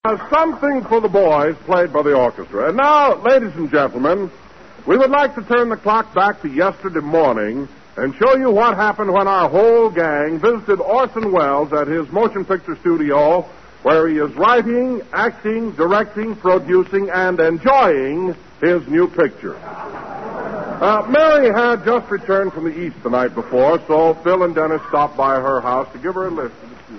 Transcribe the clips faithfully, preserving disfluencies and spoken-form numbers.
Something for the Boys, played by the orchestra. And now, ladies and gentlemen, we would like to turn the clock back to yesterday morning and show you what happened when our whole gang visited Orson Welles at his motion picture studio, where he is writing, acting, directing, producing, and enjoying his new picture. Uh, Mary had just returned from the East the night before, so Phil and Dennis stopped by her house to give her a lift.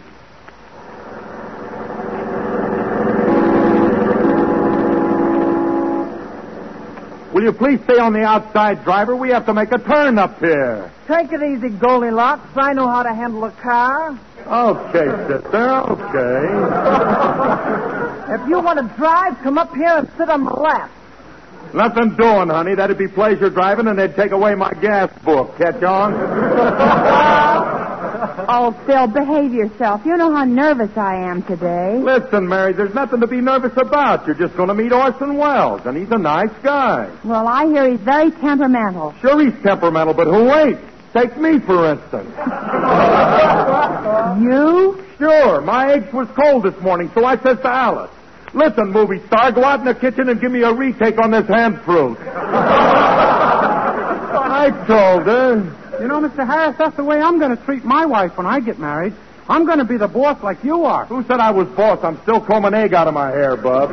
Will you please stay on the outside, driver? We have to make a turn up here. Take it easy, Goldilocks. I know how to handle a car. Okay, sister, okay. If you want to drive, come up here and sit on my lap. Nothing doing, honey. That'd be pleasure driving, and they'd take away my gas book. Catch on? Oh, Phil, behave yourself. You know how nervous I am today. Listen, Mary, there's nothing to be nervous about. You're just going to meet Orson Welles, and he's a nice guy. Well, I hear he's very temperamental. Sure, he's temperamental, but who ain't? Take me, for instance. You? Sure. My eggs was cold this morning, so I says to Alice, listen, movie star, go out in the kitchen and give me a retake on this hand fruit. I told her. You know, Mister Harris, that's the way I'm going to treat my wife when I get married. I'm going to be the boss like you are. Who said I was boss? I'm still combing egg out of my hair, bub.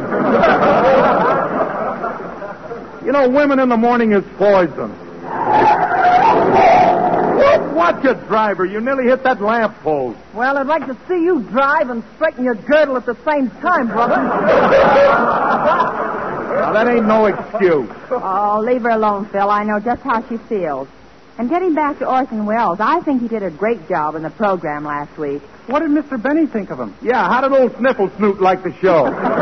You know, women in the morning is poison. Watch it, driver. You nearly hit that lamp post. Well, I'd like to see you drive and straighten your girdle at the same time, brother. Now, that ain't no excuse. Oh, leave her alone, Phil. I know just how she feels. And getting back to Orson Welles, I think he did a great job in the program last week. What did Mister Benny think of him? Yeah, how did old Sniffle Snoot like the show?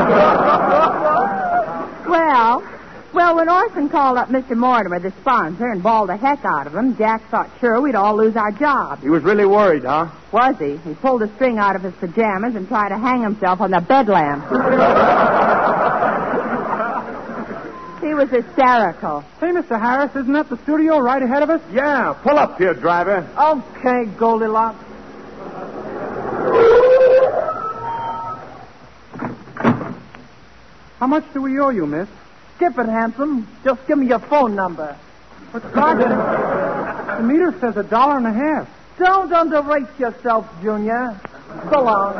Well, well, when Orson called up Mister Mortimer, the sponsor, and bawled the heck out of him, Jack thought sure we'd all lose our jobs. He was really worried, huh? Was he? He pulled a string out of his pajamas and tried to hang himself on the bed lamp. He was hysterical. Say, Mister Harris, isn't that the studio right ahead of us? Yeah, pull up here, driver. Okay, Goldilocks. How much do we owe you, miss? Skip it, handsome. Just give me your phone number. But, Sergeant, the meter says a dollar and a half. Don't underrate yourself, Junior. So long.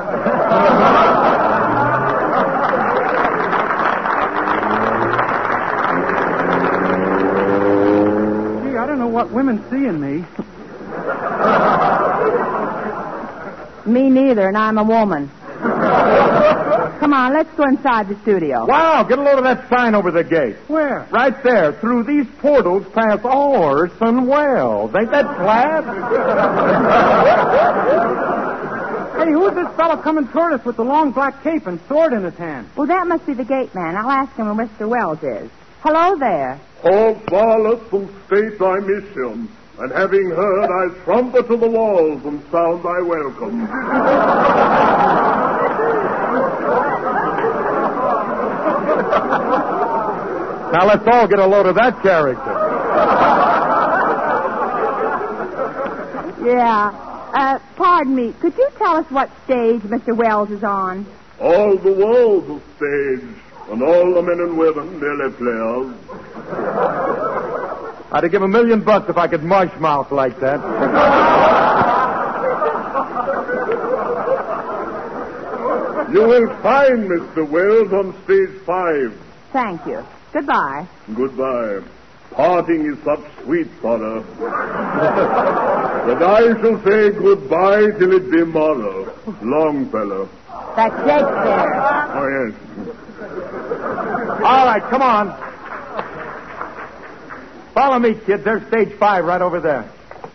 Gee, I don't know what women see in me. Me neither, and I'm a woman. Come on, let's go inside the studio. Wow, get a load of that sign over the gate. Where? Right there. Through these portals pass Orson Welles. Ain't that glad? Hey, who's this fellow coming toward us with the long black cape and sword in his hand? Well, that must be the gate man. I'll ask him where Mister Wells is. Hello there. All flawless from state I miss him, and having heard I trumpet to the walls and sound I welcome. Now let's all get a load of that character. Yeah. Uh, pardon me. Could you tell us what stage Mister Wells is on? All the world's a stage, and all the men and women merely players. I'd give a million bucks if I could mush mouth like that. You will find Mister Wells on stage five. Thank you. Goodbye. Goodbye. Parting is such sweet sorrow that I shall say goodbye till it be morrow. Longfellow. That's Shakespeare. Oh, yes. All right, come on. Follow me, kid. There's stage five right over there.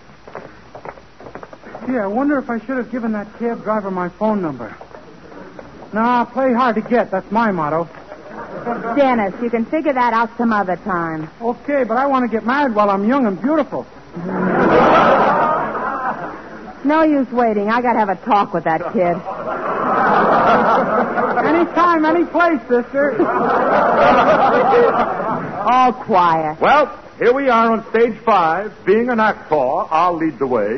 Gee, I wonder if I should have given that cab driver my phone number. Nah, play hard to get. That's my motto. Dennis, you can figure that out some other time. Okay, but I want to get married while I'm young and beautiful. No use waiting. I got to have a talk with that kid. Anytime, any place, sister. All quiet. Well, here we are on stage five. Being an actor, I'll lead the way.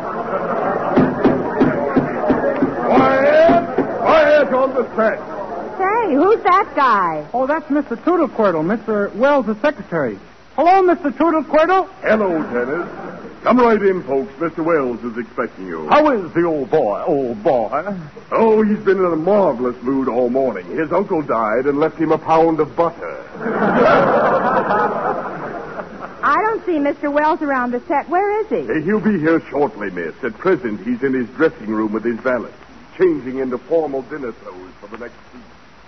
Quiet! Quiet on the set. Say, who's that guy? Oh, that's Mister Toodlequirtle, Mister Wells' secretary. Hello, Mister Toodlequirtle. Hello, Dennis. Come right in, folks. Mister Wells is expecting you. How is the old boy, old boy? Oh, he's been in a marvelous mood all morning. His uncle died and left him a pound of butter. I don't see Mister Wells around the set. Where is he? Hey, he'll be here shortly, miss. At present, he's in his dressing room with his valet, changing into formal dinner clothes for the next week.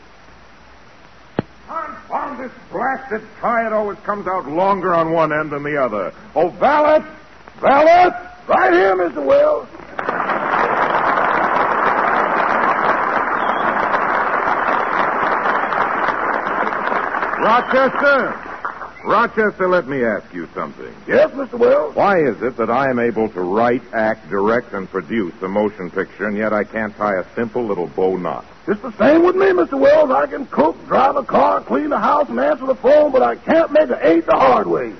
Confound this blasted tie. It always comes out longer on one end than the other. Oh, valet! Valet! Right here, Mister Wells. Rochester! Rochester, let me ask you something. Yes, Mister Wells? Why is it that I am able to write, act, direct, and produce a motion picture, and yet I can't tie a simple little bow knot? It's the same with me, Mister Wells. I can cook, drive a car, clean the house, and answer the phone, but I can't make an eight the hard way.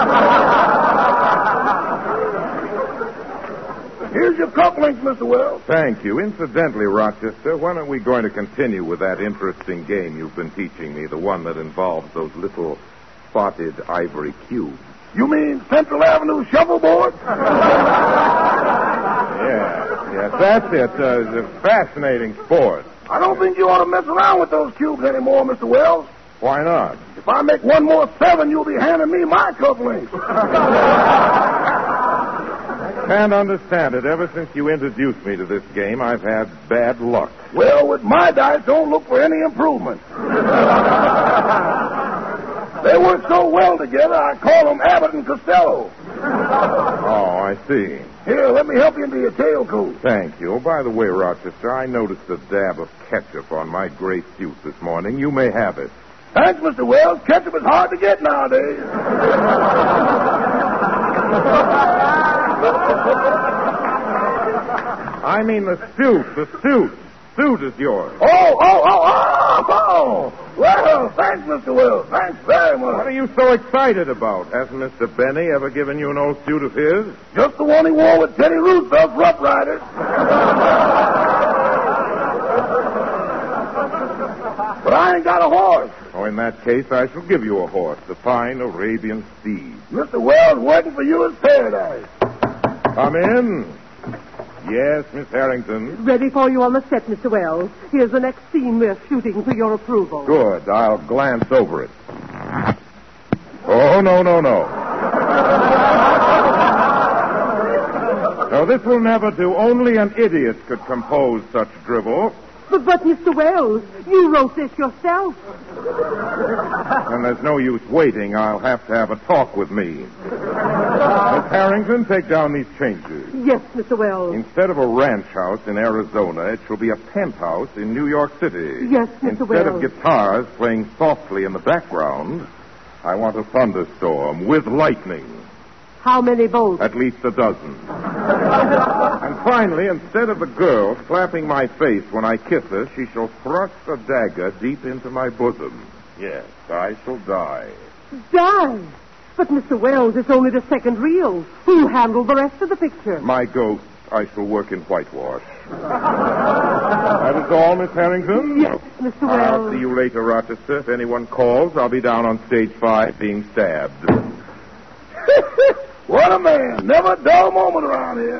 Here's your cufflinks, Mister Wells. Thank you. Incidentally, Rochester, when are we going to continue with that interesting game you've been teaching me, the one that involves those little spotted ivory cubes? You mean Central Avenue shuffleboard? Yeah, yes, that's it. Uh, it's a fascinating sport. I don't think you ought to mess around with those cubes anymore, Mister Wells. Why not? If I make one more seven, you'll be handing me my cufflinks. Can't understand it. Ever since you introduced me to this game, I've had bad luck. Well, with my dice, don't look for any improvement. They work so well together, I call them Abbott and Costello. Oh, I see. Here, let me help you into your tailcoat. Thank you. Oh, by the way, Rochester, I noticed a dab of ketchup on my gray suit this morning. You may have it. Thanks, Mister Wells. Ketchup is hard to get nowadays. I mean the suit. The suit. Suit is yours. Oh, oh, oh, oh, oh. Well, thanks, Mister Wells. Thanks very much. What are you so excited about? Hasn't Mister Benny ever given you an old suit of his? Just the one he wore with Teddy Roosevelt's Rough Riders. But I ain't got a horse. Oh, in that case, I shall give you a horse, the fine Arabian steed. Mister Wells, waiting for you is paradise. Come in. Yes, Miss Harrington. Ready for you on the set, Mister Wells. Here's the next scene we're shooting for your approval. Good. I'll glance over it. Oh, no, no, no. No, this will never do. Only an idiot could compose such drivel. But, but, Mister Wells, you wrote this yourself. And there's no use waiting. I'll have to have a talk with me. Miss Harrington, take down these changes. Yes, Mister Wells. Instead of a ranch house in Arizona, it shall be a penthouse in New York City. Yes, Mister Instead Wells. of guitars playing softly in the background, I want a thunderstorm with lightning. How many bolts? At least a dozen. And finally, instead of the girl slapping my face when I kiss her, she shall thrust a dagger deep into my bosom. Yes, I shall die. Die. But, Mister Wells, it's only the second reel. Who handled the rest of the picture? My ghost, I shall work in whitewash. That is all, Miss Harrington? Yes, Mister Wells. I'll see you later, Rochester. If anyone calls, I'll be down on stage five being stabbed. What a man. Never a dull moment around here.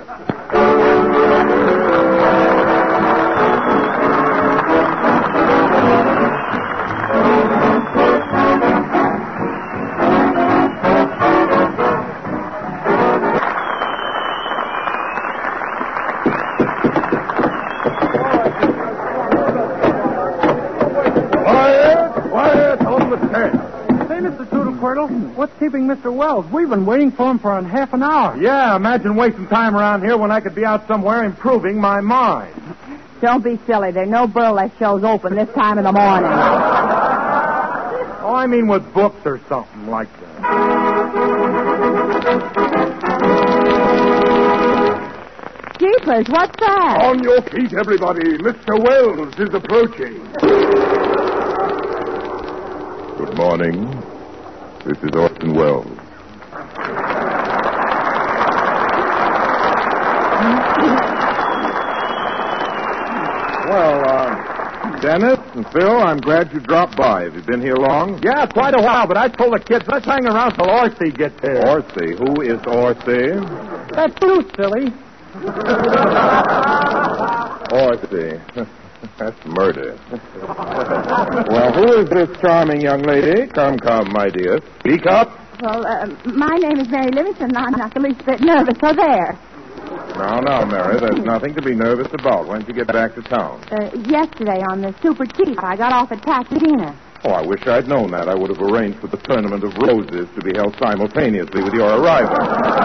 Quiet, quiet on the set. Say, Mister Toodlequirtle, what's keeping Mister Wells? We've been waiting for him for a half an hour. Yeah, imagine wasting time around here when I could be out somewhere improving my mind. Don't be silly. There are no burlesque shows open this time in the morning. Oh, I mean with books or something like that. Jeepers, what's that? On your feet, everybody. Mister Wells is approaching. Good morning. This is Orson Welles. Well, uh, Dennis and Phil, I'm glad you dropped by. Have you been here long? Yeah, quite a while, but I told the kids, let's hang around till Orsi gets here. Orsi? Who is Orsi? That's you, silly. Orsi. That's murder. Well, who is this charming young lady? Come, come, my dear. Speak up. Well, uh, my name is Mary Livingston, and I'm not the least bit nervous, so there. No, no, Mary, there's nothing to be nervous about. When did you get back to town? Uh, yesterday on the Super Cheap, I got off at Pasadena. Oh, I wish I'd known that. I would have arranged for the Tournament of Roses to be held simultaneously with your arrival.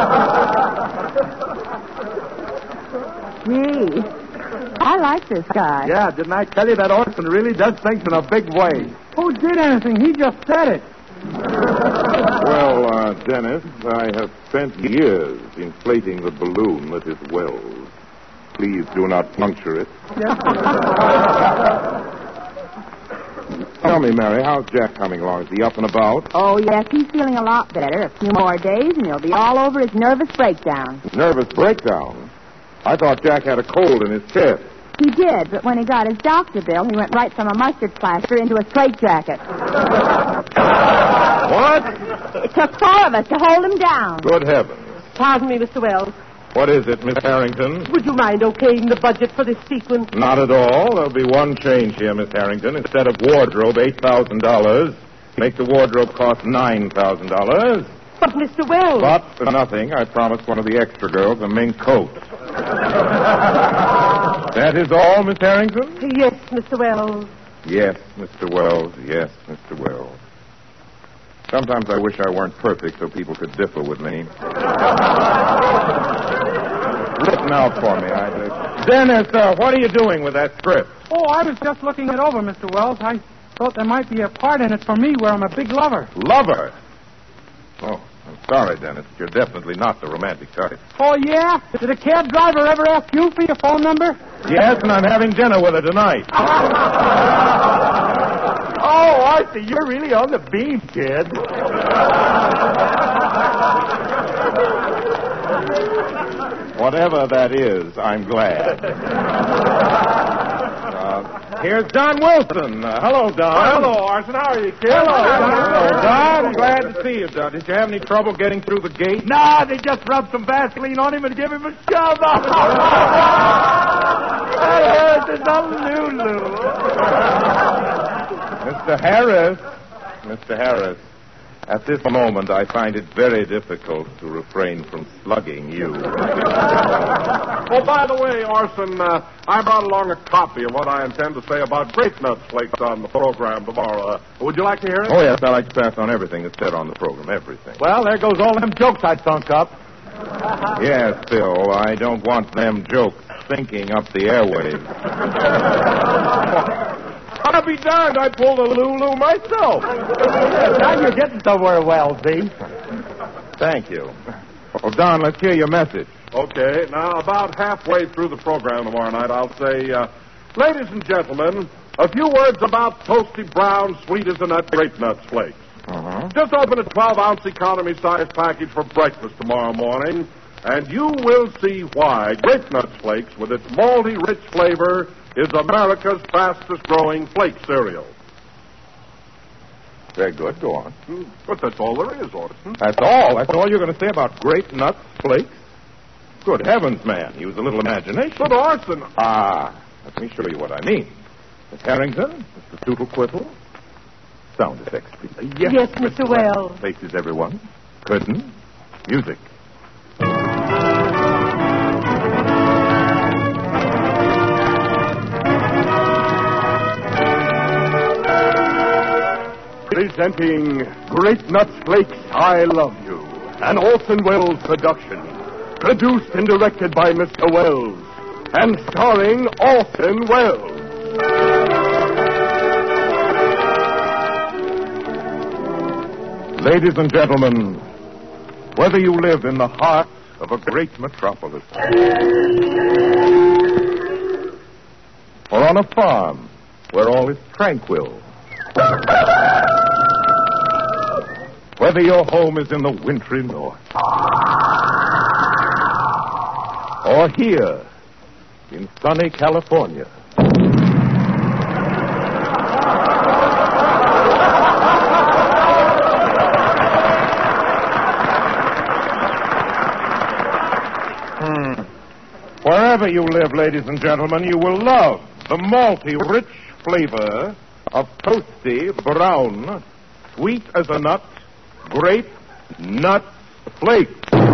Gee, I like this guy. Yeah, didn't I tell you that Orson really does things in a big way? Who did anything? He just said it. Well, uh, Dennis, I have spent years inflating the balloon that is Wells. Please do not puncture it. Tell me, Mary, how's Jack coming along? Is he up and about? Oh, yes, he's feeling a lot better. A few more days, and he'll be all over his nervous breakdown. Nervous breakdown? I thought Jack had a cold in his chest. He did, but when he got his doctor bill, he went right from a mustard plaster into a straitjacket. What? It took four of us to hold him down. Good heavens. Pardon me, Mister Wells. What is it, Miss Harrington? Would you mind okaying the budget for this sequence? Not at all. There'll be one change here, Miss Harrington. Instead of wardrobe, eight thousand dollars. Make the wardrobe cost nine thousand dollars. But, Mister Wells... But for nothing, I promised one of the extra girls a mink coat. That is all, Miss Harrington? Yes, Mister Wells. Yes, Mister Wells. Yes, Mister Wells. Sometimes I wish I weren't perfect so people could differ with me. Listen out for me. I, uh... Dennis, uh, what are you doing with that script? Oh, I was just looking it over, Mister Wells. I thought there might be a part in it for me where I'm a big lover. Lover? Oh, I'm sorry, Dennis. You're definitely not the romantic type. Oh, yeah? Did a cab driver ever ask you for your phone number? Yes, and I'm having dinner with her tonight. Oh, I see. You're really on the beam, kid. Whatever that is, I'm glad. Uh, here's Don Wilson. Uh, hello, Don. Hello, Orson. How are you, kid? Hello, Don. Don. Glad to see you, Don. Did you have any trouble getting through the gate? Nah, they just rubbed some Vaseline on him and gave him a shove. I heard there's a Lulu. Mister Harris. Mister Harris. At this moment, I find it very difficult to refrain from slugging you. Oh, by the way, Orson, uh, I brought along a copy of what I intend to say about Grape Nuts Flakes on the program tomorrow. Uh, would you like to hear it? Oh, yes, I like to pass on everything that's said on the program, everything. Well, there goes all them jokes I thunk up. Yes, Phil, I don't want them jokes sinking up the airwaves. I'll be darned, I pulled a Lulu myself. Now you're getting somewhere well, Z. Thank you. Well, Don, let's hear your message. Okay, now about halfway through the program tomorrow night, I'll say, uh, ladies and gentlemen, a few words about toasty brown, sweet as a nut Grape Nuts Flakes. Uh-huh. Just open a twelve-ounce economy-sized package for breakfast tomorrow morning, and you will see why Grape Nuts Flakes, with its malty, rich flavor, is America's fastest-growing flake cereal. Very good. Go on. But that's all there is, Orson. That's all? That's all you're going to say about Grape Nuts Flakes? Good heavens, man. Use a little imagination. But, Orson... Ah, let me show you what I mean. Miss Harrington, Mister Tootlequittle. Sound effects, please. Yes, yes Mister Wells. Faces, everyone. Curtain. Music. Presenting Grape Nuts Flakes, I Love You, an Orson Welles production. Produced and directed by Mister Wells, and starring Orson Welles. Ladies and gentlemen, whether you live in the heart of a great metropolis or on a farm where all is tranquil, whether your home is in the wintry north or here in sunny California, wherever you live, ladies and gentlemen, you will love the malty, rich flavor of toasty, brown, sweet as a nut, grape nut flakes.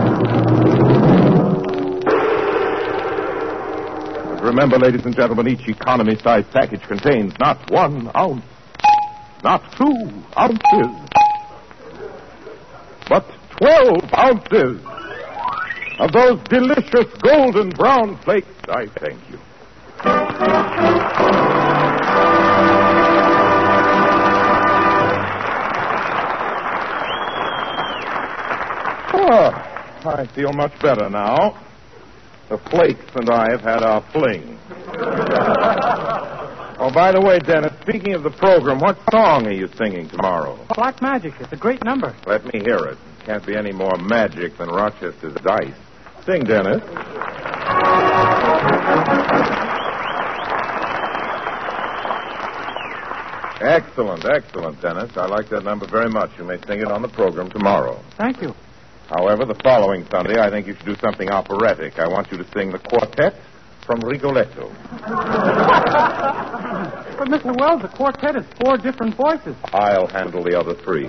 Remember, ladies and gentlemen, each economy-sized package contains not one ounce, not two ounces, but twelve ounces of those delicious golden brown flakes. I thank you. Oh, I feel much better now. The flakes and I have had our fling. Oh, by the way, Dennis, speaking of the program, what song are you singing tomorrow? Black Magic. It's a great number. Let me hear it. Can't be any more magic than Rochester's dice. Sing, Dennis. Excellent, excellent, Dennis. I like that number very much. You may sing it on the program tomorrow. Thank you. However, the following Sunday, I think you should do something operatic. I want you to sing the quartet from Rigoletto. But, Mister Wells, the quartet is four different voices. I'll handle the other three.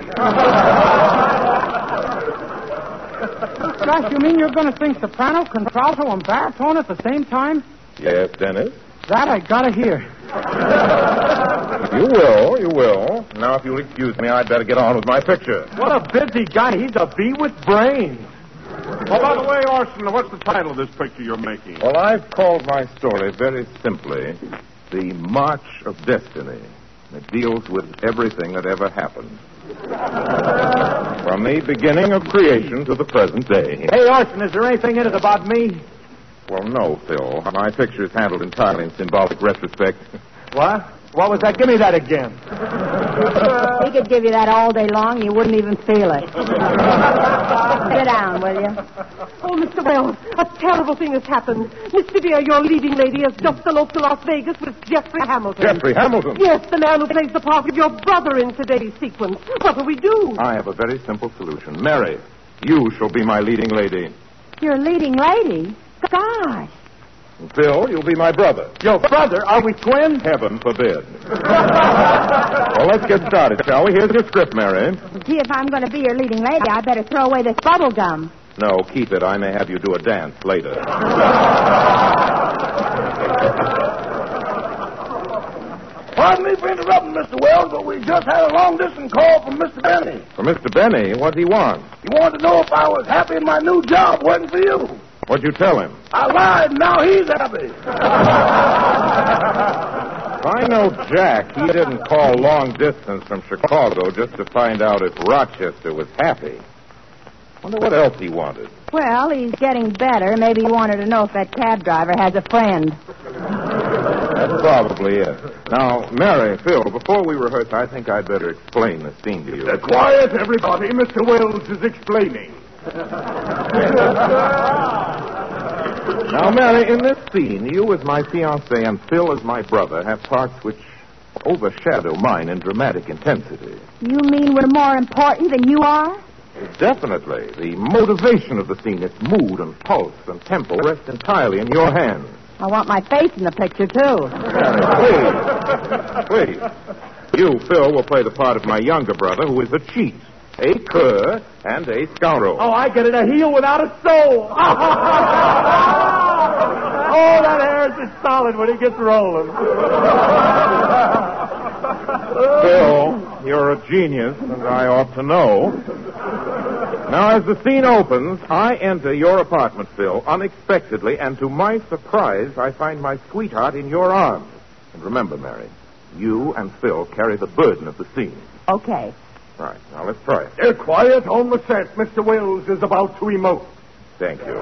Gosh, you mean you're going to sing soprano, contralto, and baritone at the same time? Yes, Dennis? That I gotta hear. You will, you will. Now, if you'll excuse me, I'd better get on with my picture. What a busy guy. He's a bee with brains. Oh, by the way, Orson, what's the title of this picture you're making? Well, I've called my story very simply The March of Destiny. It deals with everything that ever happened. From the beginning of creation to the present day. Hey, Orson, is there anything in it about me? Well, no, Phil. My picture is handled entirely in symbolic retrospect. What? What was that? Give me that again. He could give you that all day long. You wouldn't even feel it. Sit down, will you? Oh, Mister Wells, a terrible thing has happened. Miss Devere, your leading lady, has just eloped to Las Vegas with Jeffrey Hamilton. Jeffrey Hamilton? Yes, the man who plays the part of your brother in today's sequence. What do we do? I have a very simple solution. Mary, you shall be my leading lady. Your leading lady? Gosh. And Phil, you'll be my brother. Your brother? Are we twins? Heaven forbid. Well, let's get started, shall we? Here's your script, Mary. Gee, if I'm going to be your leading lady, I better throw away this bubble gum. No, keep it. I may have you do a dance later. Pardon me for interrupting, Mister Wells, but we just had a long-distance call from Mister Benny. For Mister Benny? What'd he want? He wanted to know if I was happy in my new job working for you. What'd you tell him? I lied, and now he's happy. I know Jack. He didn't call long distance from Chicago just to find out if Rochester was happy. Wonder what else he wanted. Well, he's getting better. Maybe he wanted to know if that cab driver has a friend. That's probably it. Now, Mary, Phil, before we rehearse, I think I'd better explain the scene to you. Uh, quiet, everybody. Mister Wells is explaining. Now, Mary, in this scene, you as my fiancé and Phil as my brother have parts which overshadow mine in dramatic intensity. You mean we're more important than you are? Definitely. The motivation of the scene, its mood and pulse and tempo rest entirely in your hands. I want my face in the picture, too. Mary, please. Please. You, Phil, will play the part of my younger brother, who is a cheat, a cur, and a scoundrel. Oh, I get it. A heel without a soul. Oh, that hair is solid when he gets rolling. Phil, you're a genius, and I ought to know. Now, as the scene opens, I enter your apartment, Phil, unexpectedly, and to my surprise, I find my sweetheart in your arms. And remember, Mary, you and Phil carry the burden of the scene. Okay. Right, now let's try it. They're quiet on the set. Mister Wells is about to emote. Thank you.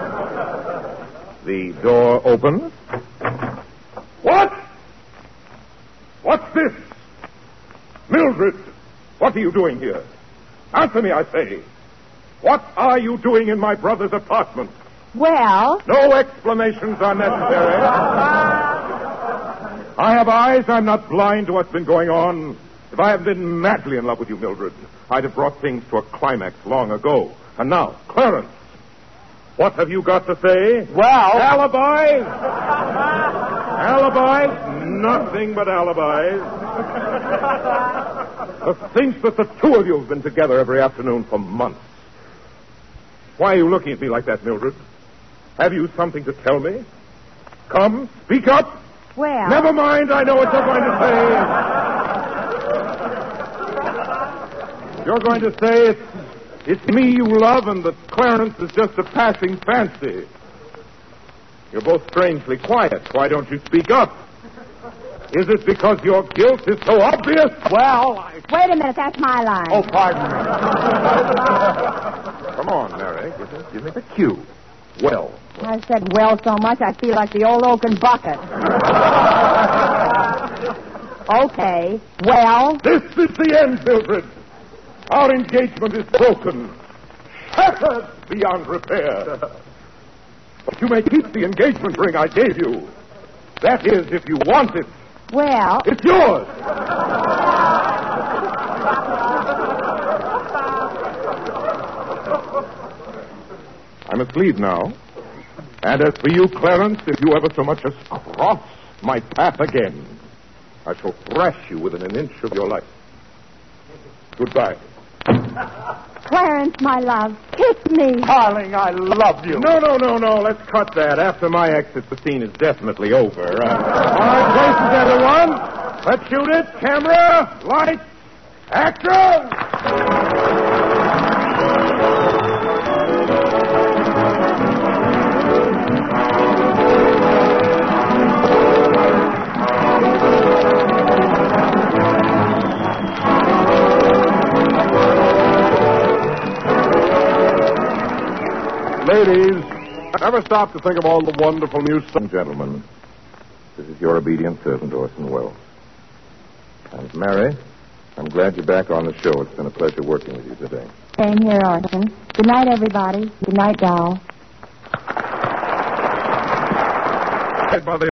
The door opens. What? What's this? Mildred, what are you doing here? Answer me, I say. What are you doing in my brother's apartment? Well... No explanations are necessary. I have eyes. I'm not blind to what's been going on. If I hadn't been madly in love with you, Mildred, I'd have brought things to a climax long ago. And now, Clarence. What have you got to say? Well... Alibis? Alibis? Nothing but alibis. To think that the two of you have been together every afternoon for months. Why are you looking at me like that, Mildred? Have you something to tell me? Come, speak up. Well... Never mind, I know what you're going to say. You're going to say it's, it's me you love and that Clarence is just a passing fancy. You're both strangely quiet. Why don't you speak up? Is it because your guilt is so obvious? Well, I... Wait a minute, that's my line. Oh, pardon me. Come on, Mary. Give me, give me the cue. Well. I've said well so much I feel like the old oaken bucket. Okay, well... This is the end, Mildred. Our engagement is broken. Shattered beyond repair. But you may keep the engagement ring I gave you. That is, if you want it. Well... It's yours. I must leave now. And as for you, Clarence, if you ever so much as cross my path again, I shall thrash you within an inch of your life. Goodbye. Clarence, my love, kiss me. Darling, I love you. No, no, no, no. Let's cut that. After my exit, the scene is definitely over. Uh, all right, places, everyone. Let's shoot it. Camera, lights, action! Ladies, ever stop to think of all the wonderful new... And gentlemen, this is your obedient servant, Orson Welles. And Mary, I'm glad you're back on the show. It's been a pleasure working with you today. Same here, Orson. Good night, everybody. Good night, doll. By the